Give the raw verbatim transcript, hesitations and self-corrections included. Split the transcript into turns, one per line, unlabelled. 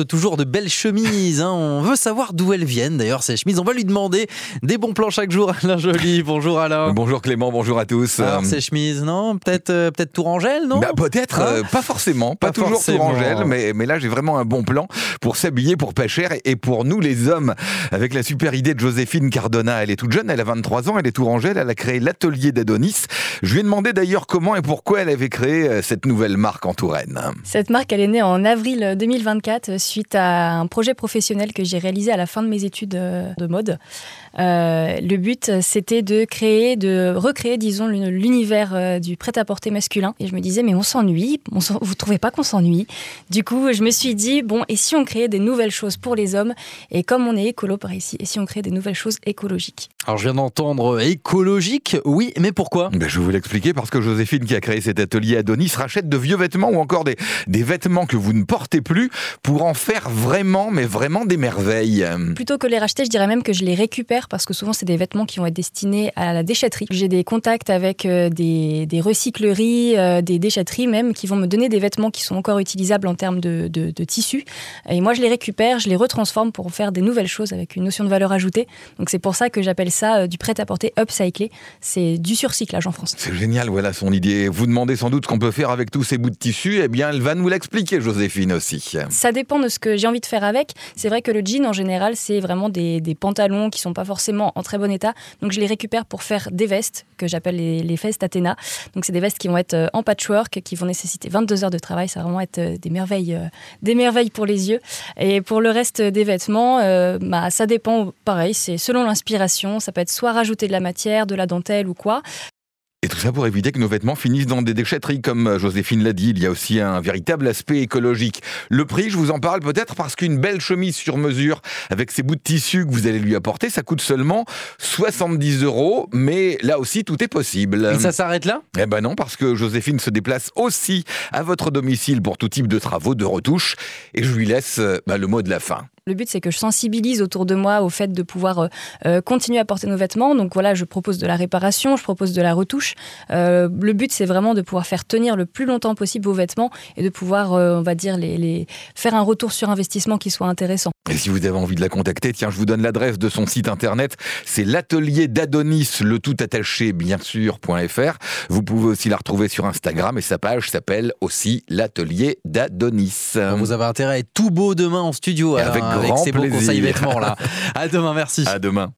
porte toujours de belles chemises. Hein. On veut savoir d'où elles viennent d'ailleurs ces chemises. On va lui demander des bons plans chaque jour. Alain Joly, bonjour Alain.
Bonjour Clément, bonjour à tous.
Alors ces chemises, non Peut-être euh, peut-être Tourangelle, non
bah, Peut-être,
hein
euh, pas forcément, pas, pas toujours
forcément.
Tourangelle, mais, mais là j'ai vraiment un bon plan pour s'habiller pour pas cher et pour nous les hommes. Avec la super idée de Joséphine Cardona, elle est toute jeune, elle a vingt-trois ans, elle est Tourangelle, elle a créé l'atelier d'Adonis. Je lui ai demandé d'ailleurs comment et pourquoi elle avait créé cette nouvelle marque en Touraine.
Cette marque, elle est née en avril deux mille vingt-quatre suite à un projet professionnel que j'ai réalisé à la fin de mes études de mode. Euh, le but, c'était de créer, de recréer, disons, l'univers du prêt-à-porter masculin. Et je me disais, mais on s'ennuie, on s'en... vous trouvez pas qu'on s'ennuie? Du coup, je me suis dit, bon, et si on créait des nouvelles choses pour les hommes? Et comme on est écolo par ici, et si on créait des nouvelles choses écologiques?
Alors, je viens d'entendre écologique, oui, mais pourquoi?
ben, Je vais vous l'expliquer, parce que Joséphine, qui a créé cet atelier Adonis, rachète de vieux vêtements ou encore des, des vêtements que vous ne portez plus pour en faire vraiment, mais vraiment des merveilles.
Plutôt que les racheter, je dirais même que je les récupère parce que souvent, c'est des vêtements qui vont être destinés à la déchetterie. J'ai des contacts avec des, des recycleries, des déchetteries même, qui vont me donner des vêtements qui sont encore utilisables en termes de, de, de tissu. Et moi, je les récupère, je les retransforme pour faire des nouvelles choses avec une notion de valeur ajoutée. Donc, c'est pour ça que j'appelle ça du prêt-à-porter upcyclé. C'est du surcyclage en France.
C'est génial, voilà son idée. Vous demandez sans doute ce qu'on peut faire avec tous ces bouts de tissu. Eh bien, elle va nous l'expliquer, Joséphine, aussi.
Ça dépend de ce que j'ai envie de faire avec. C'est vrai que le jean, en général, c'est vraiment des, des pantalons qui sont pas forcément en très bon état. Donc, je les récupère pour faire des vestes, que j'appelle les, les vestes Athéna. Donc, c'est des vestes qui vont être en patchwork, qui vont nécessiter vingt-deux heures de travail. Ça va vraiment être des merveilles, euh, des merveilles pour les yeux. Et pour le reste des vêtements, euh, bah, ça dépend, pareil, c'est selon l'inspiration. Ça peut être soit rajouter de la matière, de la dentelle ou quoi.
Et tout ça pour éviter que nos vêtements finissent dans des déchetteries, comme Joséphine l'a dit. Il y a aussi un véritable aspect écologique. Le prix, je vous en parle peut-être parce qu'une belle chemise sur mesure avec ces bouts de tissu que vous allez lui apporter, ça coûte seulement soixante-dix euros. Mais là aussi, tout est possible.
Et ça s'arrête là?
Eh ben non, parce que Joséphine se déplace aussi à votre domicile pour tout type de travaux, de retouches. Et je lui laisse bah, le mot de la fin.
Le but, c'est que je sensibilise autour de moi au fait de pouvoir euh, continuer à porter nos vêtements. Donc voilà, je propose de la réparation, je propose de la retouche. Euh, le but, c'est vraiment de pouvoir faire tenir le plus longtemps possible vos vêtements et de pouvoir, euh, on va dire, les, les... faire un retour sur investissement qui soit intéressant.
Et si vous avez envie de la contacter, tiens, je vous donne l'adresse de son site internet. C'est l'atelier d'Adonis, le tout attaché, bien sûr, .fr. Vous pouvez aussi la retrouver sur Instagram et sa page s'appelle aussi l'atelier d'Adonis.
Vous avez intérêt à être tout beau demain en studio.
Avec
Avec
grand
ces beaux
plaisir.
conseils vêtements là. À demain, merci.
À demain.